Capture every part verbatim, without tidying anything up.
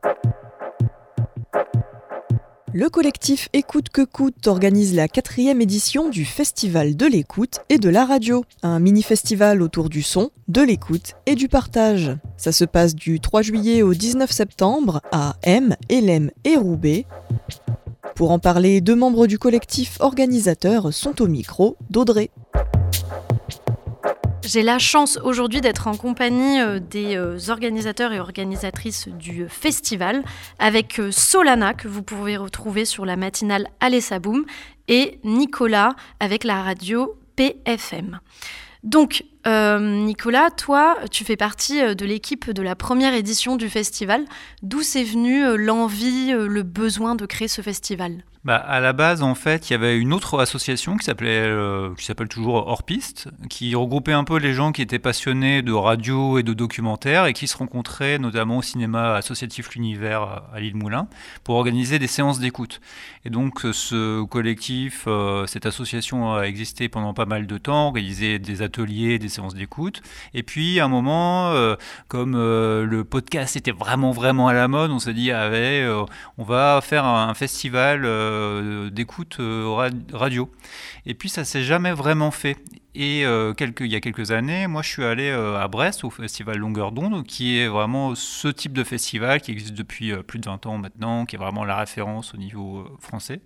Le collectif Écoute que coûte organise la quatrième édition du Festival de l'écoute et de la radio. Un mini-festival autour du son, de l'écoute et du partage. Ça se passe du trois juillet au dix-neuf septembre à M, Hélène et Roubaix. Pour en parler, deux membres du collectif organisateur sont au micro d'Audrey. J'ai la chance aujourd'hui d'être en compagnie des organisateurs et organisatrices du festival avec Solana que vous pouvez retrouver sur la matinale Allez ça boum et Nicolas avec la radio P F M. Donc euh, Nicolas, toi tu fais partie de l'équipe de la première édition du festival. D'où c'est venu l'envie, le besoin de créer ce festival ? Bah, à la base, en fait, il y avait une autre association qui s'appelait, euh, qui s'appelle toujours Hors Piste, qui regroupait un peu les gens qui étaient passionnés de radio et de documentaires et qui se rencontraient notamment au cinéma associatif L'Univers à l'Île Moulin pour organiser des séances d'écoute. Et donc, ce collectif, euh, cette association a existé pendant pas mal de temps, organisé des ateliers, des séances d'écoute. Et puis, à un moment, euh, comme euh, le podcast était vraiment, vraiment à la mode, on s'est dit, ah, ouais, euh, on va faire un festival euh, d'écoute euh, radio. Et puis ça s'est jamais vraiment fait. Et euh, quelques, il y a quelques années, moi je suis allé euh, à Brest au festival Longueur d'onde, qui est vraiment ce type de festival qui existe depuis euh, plus de vingt ans maintenant, qui est vraiment la référence au niveau euh, français.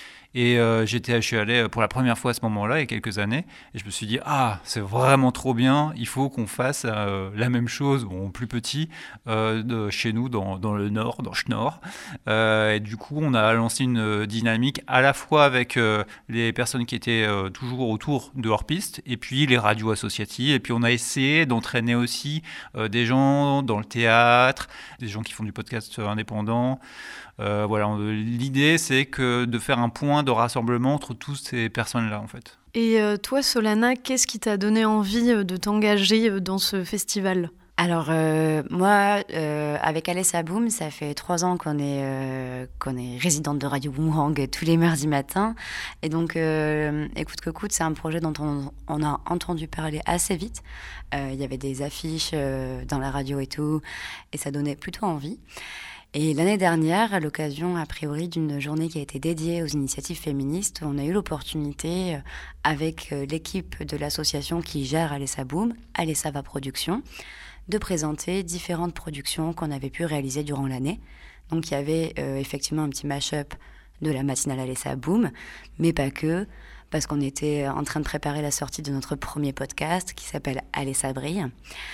Et euh, j'étais, je suis allé pour la première fois à ce moment-là, il y a quelques années, et je me suis dit, ah, c'est vraiment trop bien, il faut qu'on fasse euh, la même chose, bon, plus petit, euh, de chez nous, dans, dans le Nord, dans Schnorr. Euh, et du coup, on a lancé une dynamique à la fois avec euh, les personnes qui étaient euh, toujours autour de hors-piste, et puis les radios associatives, et puis on a essayé d'entraîner aussi euh, des gens dans le théâtre, des gens qui font du podcast indépendant. Euh, voilà, l'idée c'est que de faire un point de rassemblement entre toutes ces personnes-là en fait. Et euh, toi Solana, qu'est-ce qui t'a donné envie de t'engager dans ce festival ? Alors euh, moi, euh, avec Allez ça boum, ça fait trois ans qu'on est euh, qu'on est résidente de Radio Boomerang tous les mardis matins. Et donc, euh, Écoute que coûte, c'est un projet dont on, on a entendu parler assez vite. Euh, il y avait des affiches euh, dans la radio et tout, et ça donnait plutôt envie. Et l'année dernière, à l'occasion, a priori, d'une journée qui a été dédiée aux initiatives féministes, on a eu l'opportunité, avec l'équipe de l'association qui gère Allez ça boum, Allez ça va production, de présenter différentes productions qu'on avait pu réaliser durant l'année. Donc il y avait euh, effectivement un petit mash-up de la matinale Allez ça boum, mais pas que, parce qu'on était en train de préparer la sortie de notre premier podcast qui s'appelle Allez ça brille.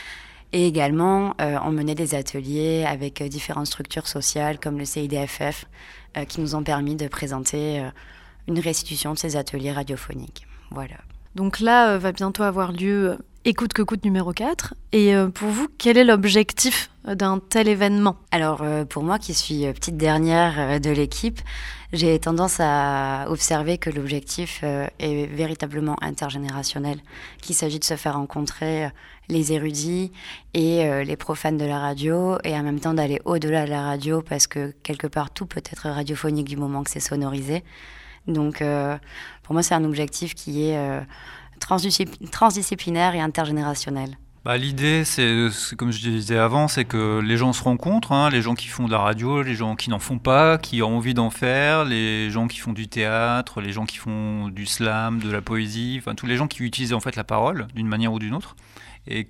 Et également, euh, on menait des ateliers avec euh, différentes structures sociales comme le C I D F F euh, qui nous ont permis de présenter euh, une restitution de ces ateliers radiophoniques. Voilà. Donc là, euh, va bientôt avoir lieu euh, Écoute que coûte numéro quatre. Et euh, pour vous, quel est l'objectif d'un tel événement ? Alors, euh, pour moi qui suis euh, petite dernière euh, de l'équipe, j'ai tendance à observer que l'objectif euh, est véritablement intergénérationnel, qu'il s'agit de se faire rencontrer euh, les érudits et euh, les profanes de la radio, et en même temps d'aller au-delà de la radio, parce que quelque part, tout peut être radiophonique du moment que c'est sonorisé. Donc, euh, pour moi, c'est un objectif qui est euh, transdiscipl- transdisciplinaire et intergénérationnel. Bah, l'idée, c'est, c'est, comme je disais avant, c'est que les gens se rencontrent, hein, les gens qui font de la radio, les gens qui n'en font pas, qui ont envie d'en faire, les gens qui font du théâtre, les gens qui font du slam, de la poésie, enfin tous les gens qui utilisent en fait la parole d'une manière ou d'une autre. Et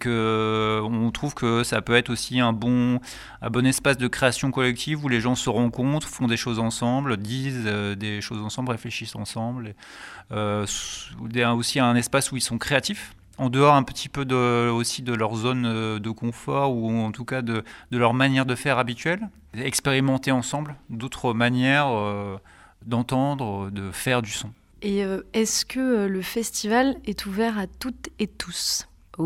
qu'on trouve que ça peut être aussi un bon, un bon espace de création collective où les gens se rencontrent, font des choses ensemble, disent euh, des choses ensemble, réfléchissent ensemble. Et, euh, aussi un espace où ils sont créatifs, en dehors un petit peu de, aussi de leur zone de confort ou en tout cas de, de leur manière de faire habituelle. Expérimenter ensemble d'autres manières euh, d'entendre, de faire du son. Et euh, est-ce que le festival est ouvert à toutes et tous ?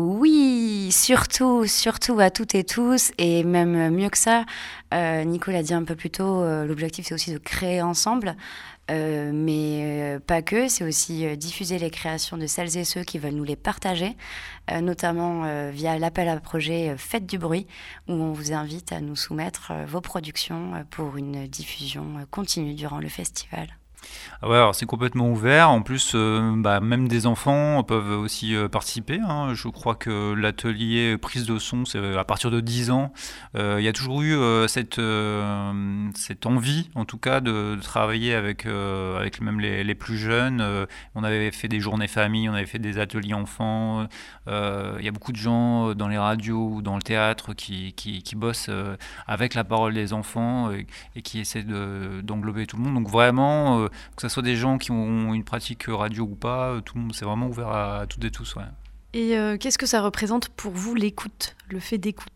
Oui, surtout, surtout à toutes et tous, et même mieux que ça, euh, Nico l'a dit un peu plus tôt, euh, l'objectif c'est aussi de créer ensemble, euh, mais euh, pas que, c'est aussi euh, diffuser les créations de celles et ceux qui veulent nous les partager, euh, notamment euh, via l'appel à projet euh, Faites du bruit, où on vous invite à nous soumettre euh, vos productions euh, pour une diffusion euh, continue durant le festival. Ah ouais, alors c'est complètement ouvert. En plus, euh, bah, même des enfants peuvent aussi euh, participer, hein. Je crois que l'atelier prise de son, c'est à partir de dix ans. Euh, Il y a toujours eu euh, cette, euh, cette envie, en tout cas, de, de travailler avec, euh, avec même les, les plus jeunes. Euh, on avait fait des journées famille, on avait fait des ateliers enfants. Euh, Il y a beaucoup de gens dans les radios ou dans le théâtre qui, qui, qui bossent euh, avec la parole des enfants et, et qui essaient de, d'englober tout le monde. Donc vraiment, euh, que ce soit des gens qui ont une pratique radio ou pas, tout le monde, c'est vraiment ouvert à, à toutes et tous. Ouais. Et euh, qu'est-ce que ça représente pour vous, l'écoute, le fait d'écouter ?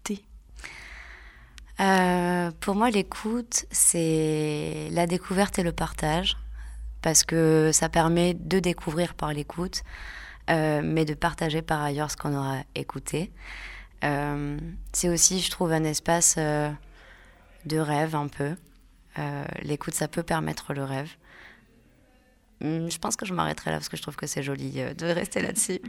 euh, Pour moi, l'écoute, c'est la découverte et le partage, parce que ça permet de découvrir par l'écoute, euh, mais de partager par ailleurs ce qu'on aura écouté. Euh, c'est aussi, je trouve, un espace euh, de rêve un peu. Euh, l'écoute, ça peut permettre le rêve. Je pense que je m'arrêterai là parce que je trouve que c'est joli de rester là-dessus.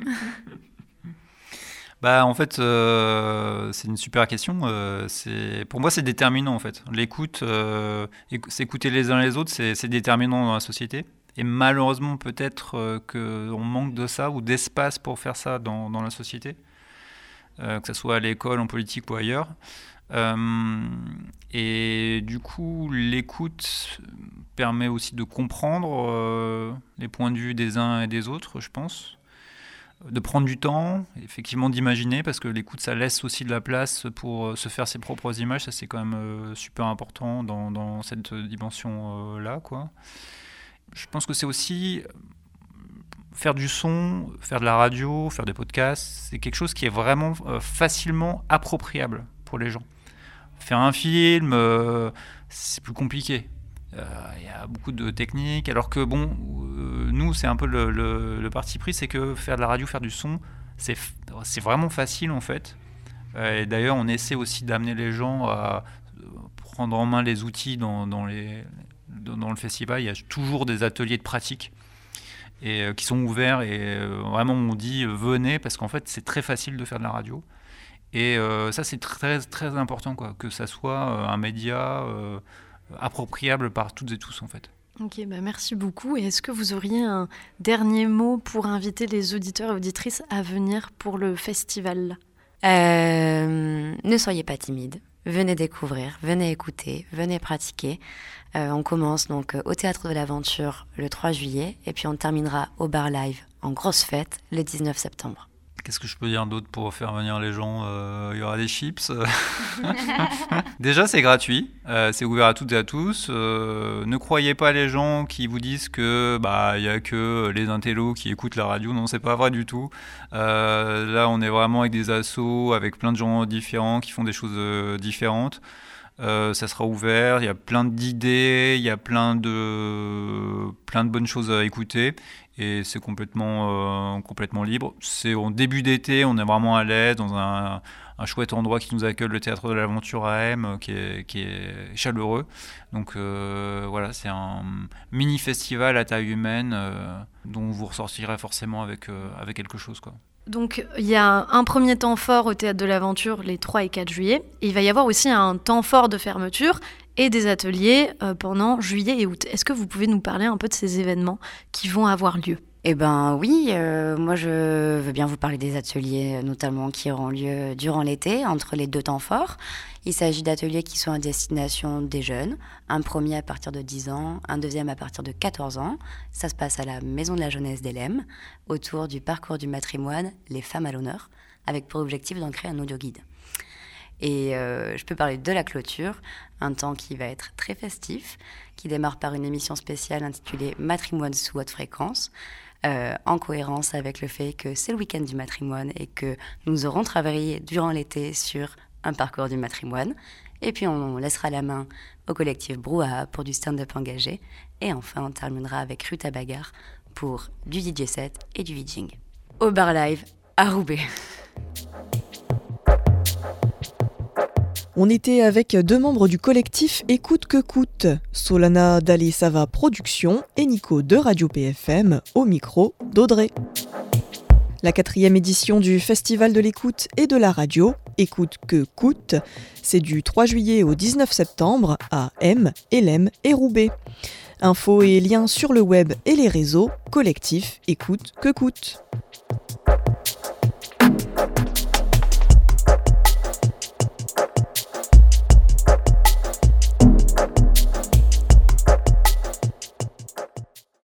Bah, en fait, euh, c'est une super question. Euh, c'est, pour moi, c'est déterminant, en fait. L'écoute, euh, s'écouter les uns les autres, c'est, c'est déterminant dans la société. Et malheureusement, peut-être euh, qu'on manque de ça ou d'espace pour faire ça dans, dans la société, euh, que ce soit à l'école, en politique ou ailleurs. Euh, et du coup, l'écoute permet aussi de comprendre euh, les points de vue des uns et des autres, je pense. De prendre du temps, effectivement d'imaginer, parce que l'écoute, ça laisse aussi de la place pour se faire ses propres images. Ça, c'est quand même euh, super important dans, dans cette dimension-là, euh, quoi. Je pense que c'est aussi faire du son, faire de la radio, faire des podcasts. C'est quelque chose qui est vraiment euh, facilement appropriable pour les gens. Faire un film, euh, c'est plus compliqué. Il euh, y a beaucoup de techniques, alors que bon, euh, nous, c'est un peu le, le, le parti pris, c'est que faire de la radio, faire du son, c'est, c'est vraiment facile en fait. Euh, et d'ailleurs, on essaie aussi d'amener les gens à prendre en main les outils dans, dans, les, dans, dans le festival. Il y a toujours des ateliers de pratique et, euh, qui sont ouverts et euh, vraiment on dit euh, venez, parce qu'en fait, c'est très facile de faire de la radio. Et euh, ça, c'est très, très important, quoi, que ça soit euh, un média euh, appropriable par toutes et tous, en fait. Ok, bah merci beaucoup. Et est-ce que vous auriez un dernier mot pour inviter les auditeurs et auditrices à venir pour le festival ? euh, Ne soyez pas timides. Venez découvrir, venez écouter, venez pratiquer. Euh, on commence donc au Théâtre de l'Aventure le trois juillet et puis on terminera au Bar Live en grosse fête le dix-neuf septembre. Qu'est-ce que je peux dire d'autre pour faire venir les gens ? euh, Il y aura des chips. Déjà, c'est gratuit. Euh, c'est ouvert à toutes et à tous. Euh, ne croyez pas les gens qui vous disent que bah il y a que les intellos qui écoutent la radio. Non, c'est pas vrai du tout. Euh, là, on est vraiment avec des assos, avec plein de gens différents qui font des choses euh, différentes. Euh, ça sera ouvert, il y a plein d'idées, il y a plein de, plein de bonnes choses à écouter et c'est complètement, euh, complètement libre. C'est en début d'été, on est vraiment à l'aise dans un, un chouette endroit qui nous accueille, le Théâtre de l'Aventure à M, qui est, qui est chaleureux. Donc euh, voilà, c'est un mini-festival à taille humaine euh, dont vous ressortirez forcément avec, euh, avec quelque chose, quoi. Donc, il y a un premier temps fort au Théâtre de l'Aventure les trois et quatre juillet. Et il va y avoir aussi un temps fort de fermeture et des ateliers euh, pendant juillet et août. Est-ce que vous pouvez nous parler un peu de ces événements qui vont avoir lieu ? Eh ben oui, euh, moi je veux bien vous parler des ateliers notamment qui auront lieu durant l'été, entre les deux temps forts. Il s'agit d'ateliers qui sont à destination des jeunes, un premier à partir de dix ans, un deuxième à partir de quatorze ans. Ça se passe à la Maison de la Jeunesse d'Elem, autour du parcours du matrimoine, les femmes à l'honneur, avec pour objectif d'en créer un audio-guide. Et euh, je peux parler de la clôture, un temps qui va être très festif, qui démarre par une émission spéciale intitulée « Matrimoine sous haute fréquence », Euh, en cohérence avec le fait que c'est le week-end du matrimoine et que nous aurons travaillé durant l'été sur un parcours du matrimoine. Et puis on laissera la main au collectif Brouhaha pour du stand-up engagé. Et enfin on terminera avec Ruta Bagarre pour du D J set et du VJing. Au Bar Live à Roubaix. On était avec deux membres du collectif Écoute que coûte, Solana d'Ali Sava Production et Nico de Radio P F M au micro d'Audrey. La quatrième édition du Festival de l'écoute et de la radio, Écoute que coûte, c'est du trois juillet au dix-neuf septembre à M, Elem et Roubaix. Infos et liens sur le web et les réseaux, collectif Écoute que coûte.